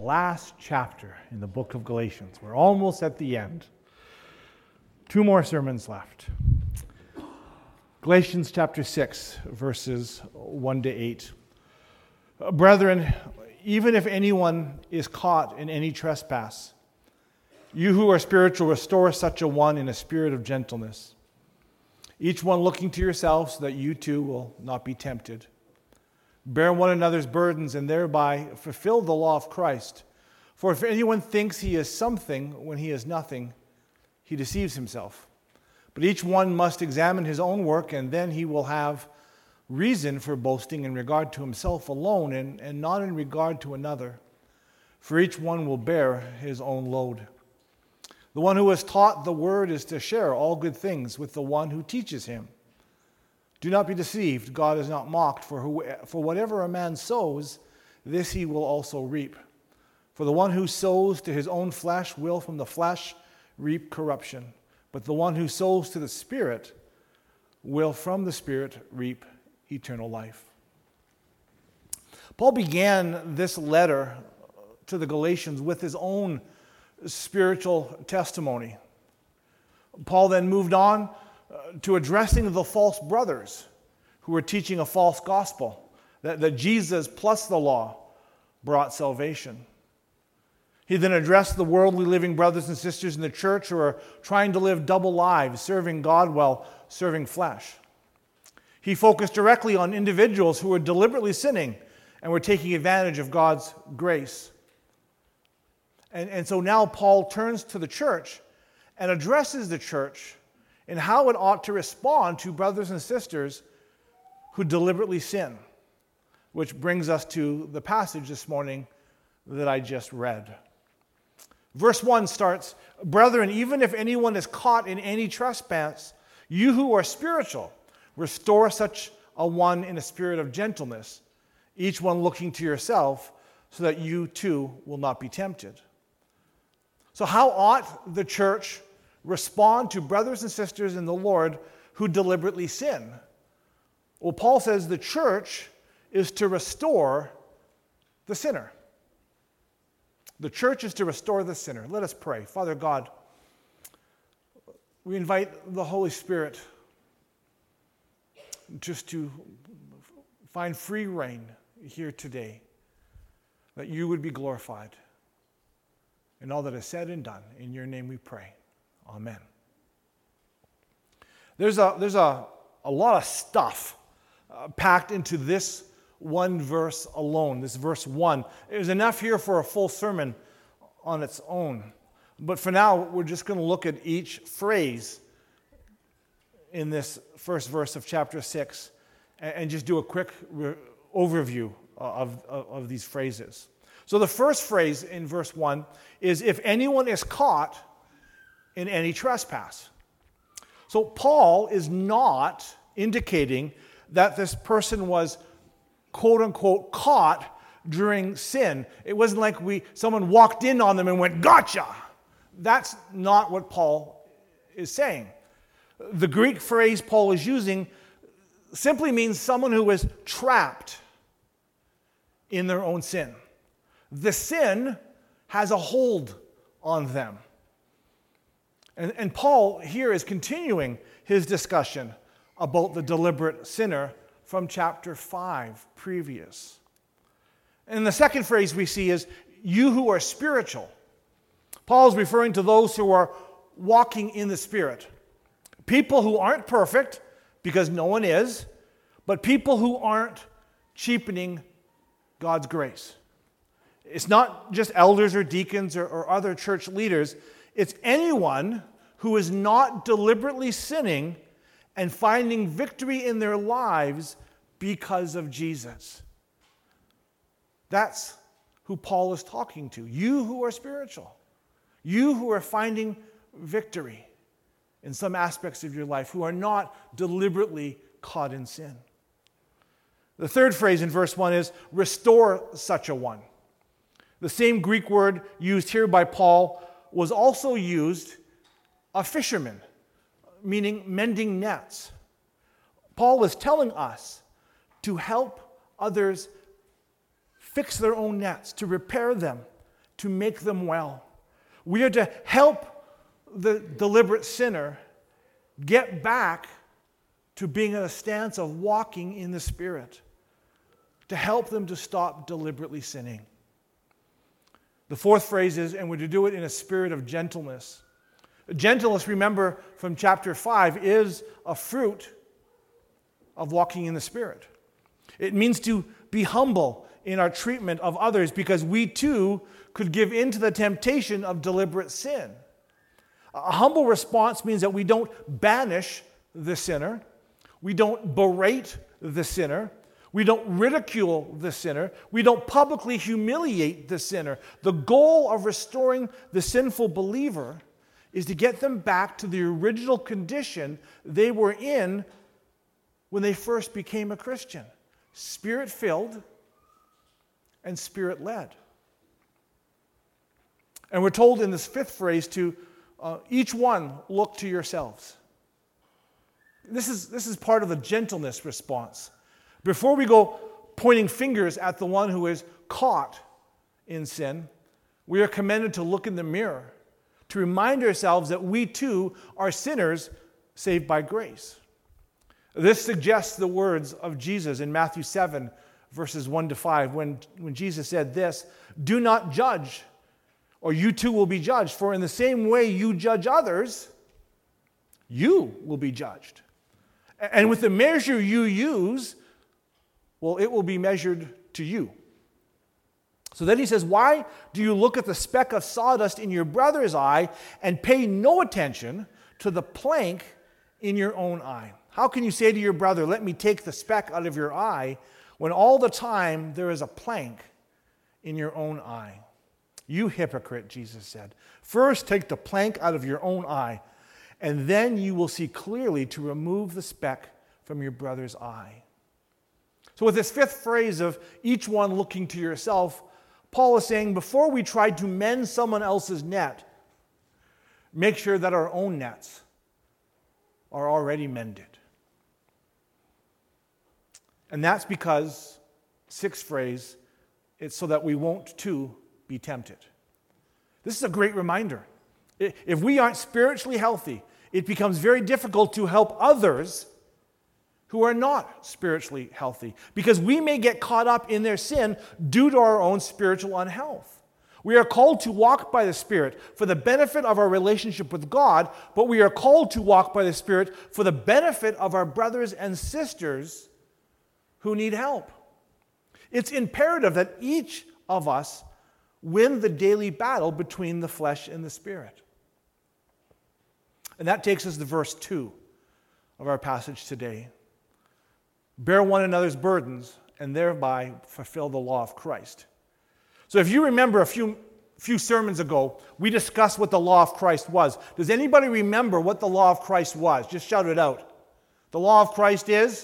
last chapter in the book of Galatians. We're almost at the end. 2 more sermons left. Galatians chapter 6, verses 1 to 8. Brethren, even if anyone is caught in any trespass, you who are spiritual, restore such a one in a spirit of gentleness, each one looking to yourself so that you too will not be tempted. Bear one another's burdens and thereby fulfill the law of Christ. For if anyone thinks he is something when he is nothing, he deceives himself. But each one must examine his own work, and then he will have reason for boasting in regard to himself alone and not in regard to another. For each one will bear his own load. The one who is taught the word is to share all good things with the one who teaches him. Do not be deceived. God is not mocked, for whatever a man sows, this he will also reap. For the one who sows to his own flesh will from the flesh reap corruption. But the one who sows to the Spirit will from the Spirit reap eternal life. Paul began this letter to the Galatians with his own spiritual testimony. Paul then moved on to addressing the false brothers who were teaching a false gospel, that Jesus plus the law brought salvation. He then addressed the worldly living brothers and sisters in the church who are trying to live double lives, serving God while serving flesh. He focused directly on individuals who were deliberately sinning and were taking advantage of God's grace. And so now Paul turns to the church and addresses the church in how it ought to respond to brothers and sisters who deliberately sin, which brings us to the passage this morning that I just read. Verse 1 starts, Brethren, even if anyone is caught in any trespass, you who are spiritual, restore such a one in a spirit of gentleness, each one looking to yourself, so that you too will not be tempted. So how ought the church respond to brothers and sisters in the Lord who deliberately sin? Well, Paul says the church is to restore the sinner. The church is to restore the sinner. Let us pray. Father God, we invite the Holy Spirit just to find free reign here today, that you would be glorified in all that is said and done. In your name we pray. Amen. There's a lot of stuff packed into this one verse alone, this verse 1. There's enough here for a full sermon on its own. But for now, we're just going to look at each phrase in this first verse of chapter 6 and just do a quick overview of these phrases. So the first phrase in verse 1 is, if anyone is caught in any trespass. So Paul is not indicating that this person was quote-unquote caught during sin. It wasn't like someone walked in on them and went, gotcha! That's not what Paul is saying. The Greek phrase Paul is using simply means someone who is trapped in their own sin. The sin has a hold on them. And Paul here is continuing his discussion about the deliberate sinner from chapter 5 previous. And the second phrase we see is, you who are spiritual. Paul is referring to those who are walking in the Spirit. People who aren't perfect, because no one is, but people who aren't cheapening God's grace. It's not just elders or deacons or other church leaders. It's anyone who is not deliberately sinning and finding victory in their lives because of Jesus. That's who Paul is talking to. You who are spiritual. You who are finding victory in some aspects of your life, who are not deliberately caught in sin. The third phrase in verse 1 is, restore such a one. The same Greek word used here by Paul was also used of fishermen, meaning mending nets. Paul is telling us to help others fix their own nets, to repair them, to make them well. We are to help the deliberate sinner get back to being in a stance of walking in the Spirit, to help them to stop deliberately sinning. The fourth phrase is, and we're to do it in a spirit of gentleness. Gentleness, remember from chapter 5, is a fruit of walking in the Spirit. It means to be humble in our treatment of others because we too could give in to the temptation of deliberate sin. A humble response means that we don't banish the sinner, we don't berate the sinner, we don't ridicule the sinner, we don't publicly humiliate the sinner. The goal of restoring the sinful believer is to get them back to the original condition they were in when they first became a Christian. Spirit-filled and Spirit-led. And we're told in this fifth phrase to each one look to yourselves. This is part of the gentleness response. Before we go pointing fingers at the one who is caught in sin, we are commanded to look in the mirror, to remind ourselves that we too are sinners saved by grace. This suggests the words of Jesus in Matthew 7, verses 1-5, when Jesus said this, "Do not judge, or you too will be judged. For in the same way you judge others, you will be judged. And with the measure you use, well, it will be measured to you." So then he says, "Why do you look at the speck of sawdust in your brother's eye and pay no attention to the plank in your own eye? How can you say to your brother, 'Let me take the speck out of your eye,' when all the time there is a plank in your own eye? You hypocrite," Jesus said. "First take the plank out of your own eye, and then you will see clearly to remove the speck from your brother's eye." So with this fifth phrase of each one looking to yourself, Paul is saying before we try to mend someone else's net, make sure that our own nets are already mended. And that's because, sixth phrase, it's so that we won't too be tempted. This is a great reminder. If we aren't spiritually healthy, it becomes very difficult to help others who are not spiritually healthy, because we may get caught up in their sin due to our own spiritual unhealth. We are called to walk by the Spirit for the benefit of our relationship with God, but we are called to walk by the Spirit for the benefit of our brothers and sisters who need help. It's imperative that each of us win the daily battle between the flesh and the Spirit. And that takes us to verse 2 of our passage today. "Bear one another's burdens and thereby fulfill the law of Christ." So if you remember a few sermons ago, we discussed what the law of Christ was. Does anybody remember what the law of Christ was? Just shout it out. The law of Christ is?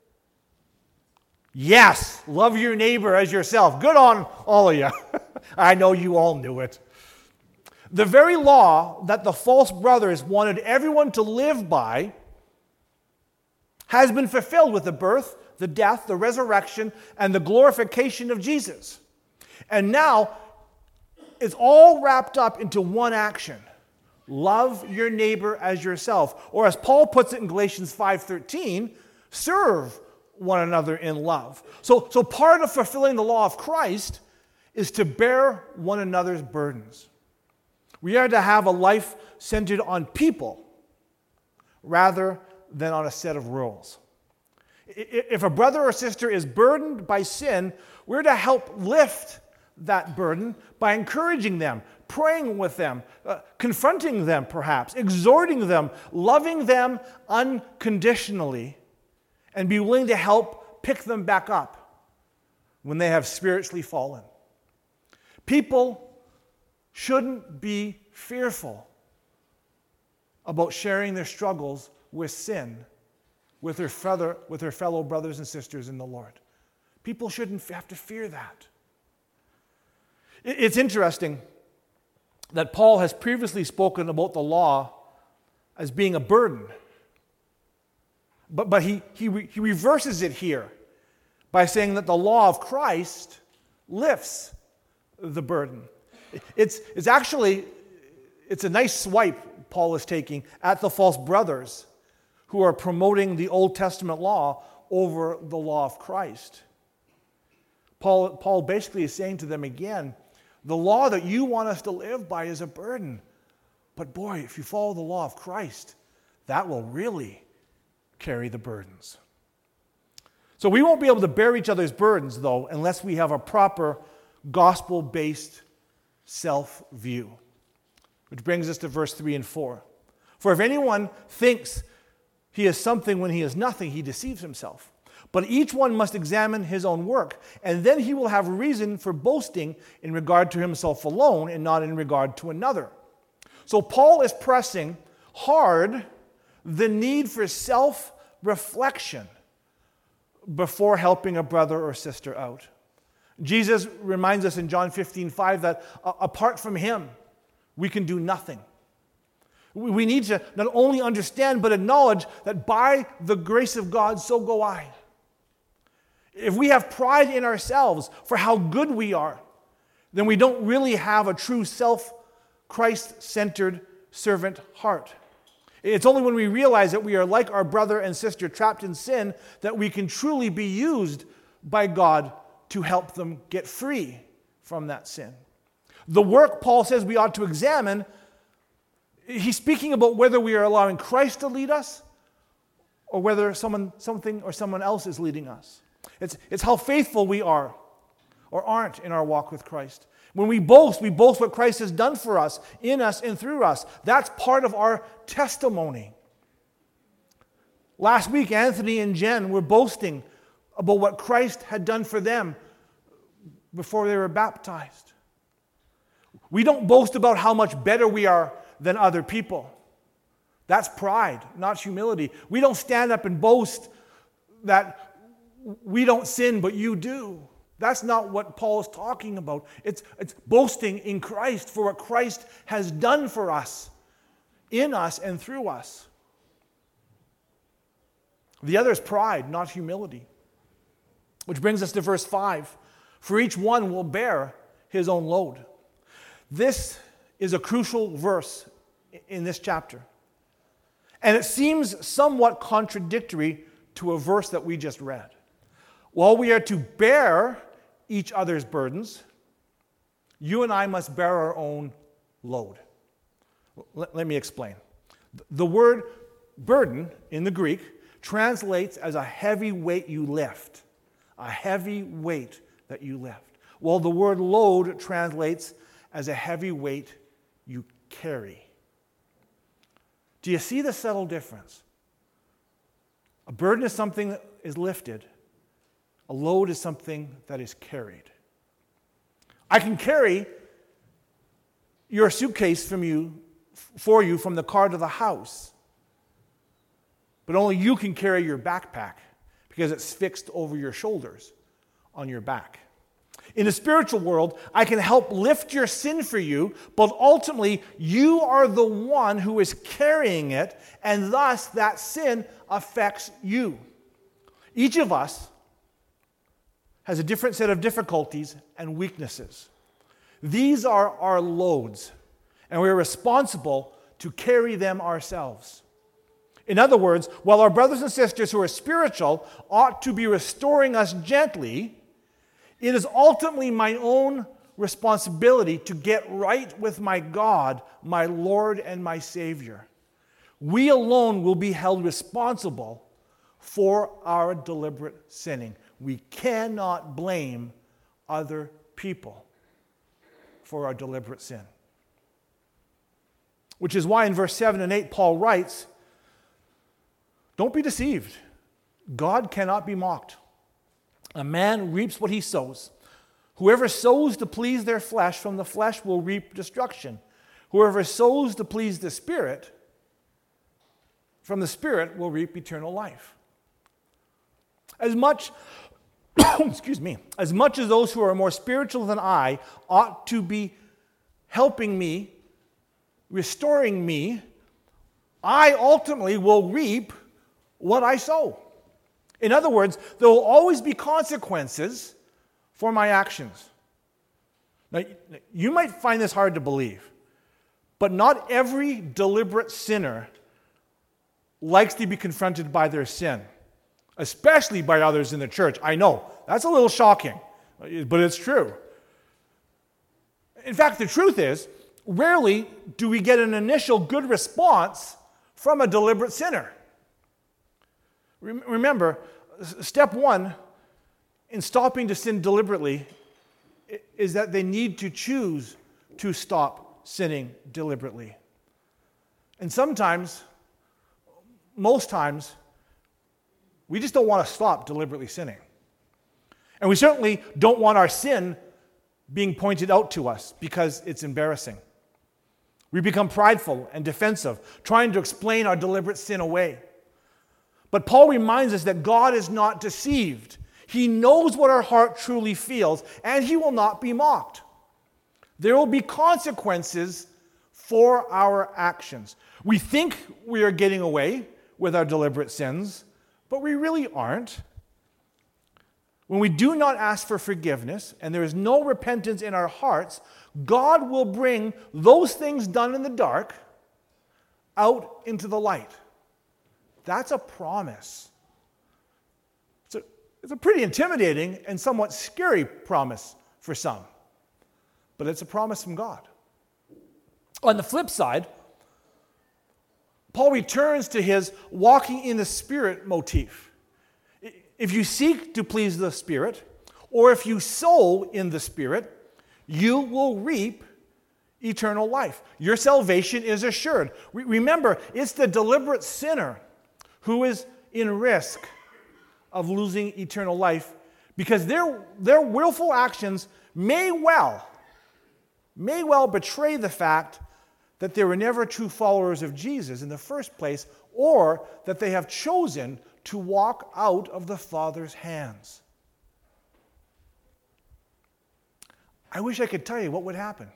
Yes, love your neighbor as yourself. Good on all of you. I know you all knew it. The very law that the false brothers wanted everyone to live by has been fulfilled with the birth, the death, the resurrection, and the glorification of Jesus. And now, it's all wrapped up into one action. Love your neighbor as yourself. Or as Paul puts it in Galatians 5:13, serve one another in love. So part of fulfilling the law of Christ is to bear one another's burdens. We are to have a life centered on people rather than on a set of rules. If a brother or sister is burdened by sin, we're to help lift that burden by encouraging them, praying with them, confronting them perhaps, exhorting them, loving them unconditionally, and be willing to help pick them back up when they have spiritually fallen. People shouldn't be fearful about sharing their struggles with sin with their fellow brothers and sisters in the Lord. People shouldn't have to fear that. It's interesting that Paul has previously spoken about the law as being a burden. But he reverses it here by saying that the law of Christ lifts the burden. It's actually, it's a nice swipe Paul is taking at the false brothers who are promoting the Old Testament law over the law of Christ. Paul basically is saying to them again, the law that you want us to live by is a burden. But boy, if you follow the law of Christ, that will really carry the burdens. So we won't be able to bear each other's burdens, though, unless we have a proper gospel-based self-view. Which brings us to verse 3 and 4. For if anyone thinks he is something when he is nothing, he deceives himself. But each one must examine his own work, and then he will have reason for boasting in regard to himself alone and not in regard to another. So Paul is pressing hard the need for self-reflection before helping a brother or sister out. Jesus reminds us in John 15:5 that apart from him, we can do nothing. We need to not only understand, but acknowledge that by the grace of God, so go I. If we have pride in ourselves for how good we are, then we don't really have a true Christ-centered servant heart. It's only when we realize that we are like our brother and sister trapped in sin that we can truly be used by God to help them get free from that sin. The work Paul says we ought to examine, he's speaking about whether we are allowing Christ to lead us or whether something or someone else is leading us. It's how faithful we are or aren't in our walk with Christ. When we boast what Christ has done for us, in us and through us. That's part of our testimony. Last week, Anthony and Jen were boasting about what Christ had done for them before they were baptized. We don't boast about how much better we are than other people. That's pride, not humility. We don't stand up and boast that we don't sin, but you do. That's not what Paul is talking about. It's boasting in Christ for what Christ has done for us, in us and through us. The other is pride, not humility. Which brings us to verse 5. For each one will bear his own load. This is a crucial verse in this chapter. And it seems somewhat contradictory to a verse that we just read. While we are to bear each other's burdens, you and I must bear our own load. Let me explain. The word burden in the Greek translates as a heavy weight you lift. A heavy weight that you lift. While the word load translates as a heavy weight you carry. Do you see the subtle difference? A burden is something that is lifted. A load is something that is carried. I can carry your suitcase for you from the car to the house, but only you can carry your backpack because it's fixed over your shoulders on your back. In the spiritual world, I can help lift your sin for you, but ultimately you are the one who is carrying it, and thus that sin affects you. Each of us has a different set of difficulties and weaknesses. These are our loads, and we're responsible to carry them ourselves. In other words, while our brothers and sisters who are spiritual ought to be restoring us gently, it is ultimately my own responsibility to get right with my God, my Lord and my Savior. We alone will be held responsible for our deliberate sinning. We cannot blame other people for our deliberate sin. Which is why in verse 7 and 8 Paul writes, don't be deceived. God cannot be mocked. A man reaps what he sows. Whoever sows to please their flesh, from the flesh will reap destruction. Whoever sows to please the Spirit, from the Spirit will reap eternal life. As much as those who are more spiritual than I ought to be helping me, restoring me, I ultimately will reap what I sow. In other words, there will always be consequences for my actions. Now, you might find this hard to believe, but not every deliberate sinner likes to be confronted by their sin, especially by others in the church. I know, that's a little shocking, but it's true. In fact, the truth is, rarely do we get an initial good response from a deliberate sinner. Remember, step one in stopping to sin deliberately is that they need to choose to stop sinning deliberately. And sometimes, most times, we just don't want to stop deliberately sinning. And we certainly don't want our sin being pointed out to us because it's embarrassing. We become prideful and defensive, trying to explain our deliberate sin away. But Paul reminds us that God is not deceived. He knows what our heart truly feels, and he will not be mocked. There will be consequences for our actions. We think we are getting away with our deliberate sins, but we really aren't. When we do not ask for forgiveness and there is no repentance in our hearts, God will bring those things done in the dark out into the light. That's a promise. It's a pretty intimidating and somewhat scary promise for some, but it's a promise from God. On the flip side, Paul returns to his walking in the Spirit motif. If you seek to please the Spirit, or if you sow in the Spirit, you will reap eternal life. Your salvation is assured. Remember, it's the deliberate sinner who is in risk of losing eternal life because their willful actions may well betray the fact that they were never true followers of Jesus in the first place, or that they have chosen to walk out of the Father's hands. I wish I could tell you what would happen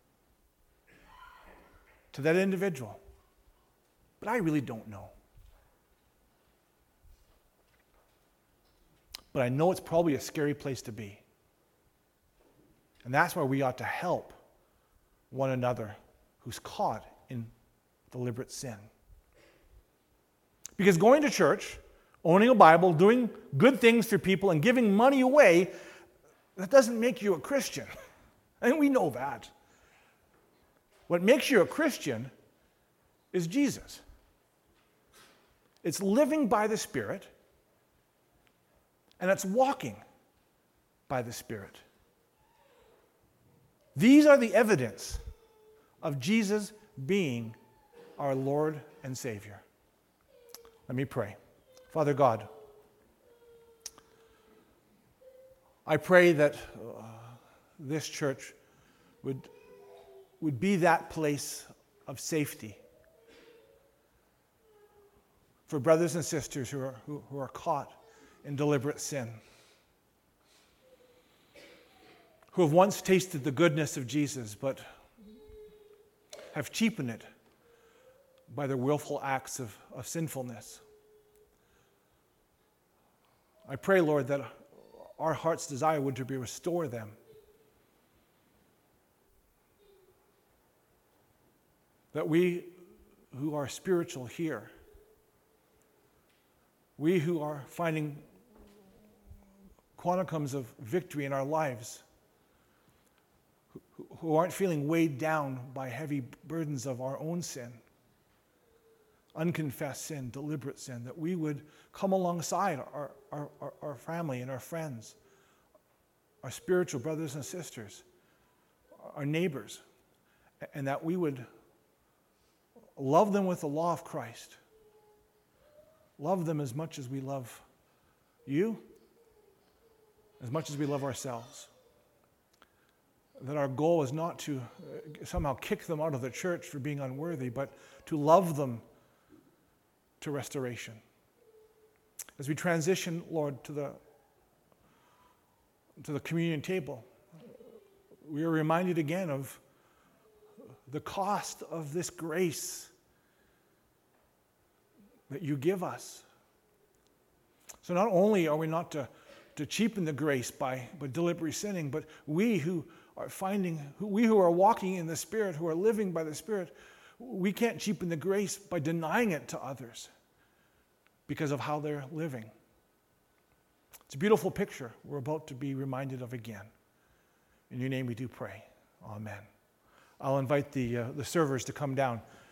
to that individual, but I really don't know. But I know it's probably a scary place to be. And that's where we ought to help one another who's caught in deliberate sin. Because going to church, owning a Bible, doing good things for people, and giving money away, that doesn't make you a Christian. And we know that. What makes you a Christian is Jesus. It's living by the Spirit, and it's walking by the Spirit. These are the evidence of Jesus being our Lord and Savior. Let me pray. Father God, I pray that this church would be that place of safety for brothers and sisters who are caught in deliberate sin, who have once tasted the goodness of Jesus but have cheapened it by their willful acts of sinfulness. I pray, Lord, that our heart's desire would to be restore them. That we who are spiritual here, we who are finding quanticums of victory in our lives, who aren't feeling weighed down by heavy burdens of our own sin, unconfessed sin, deliberate sin, that we would come alongside our family and our friends, our spiritual brothers and sisters, our neighbors, and that we would love them with the law of Christ. Love them as much as we love you, as much as we love ourselves. That our goal is not to somehow kick them out of the church for being unworthy, but to love them to restoration. As we transition, Lord, to the communion table, we are reminded again of the cost of this grace that you give us. So not only are we not to cheapen the grace by deliberate sinning, but we who are finding, we who are walking in the Spirit, who are living by the Spirit, we can't cheapen the grace by denying it to others because of how they're living. It's a beautiful picture we're about to be reminded of again. In your name we do pray. Amen. I'll invite the servers to come down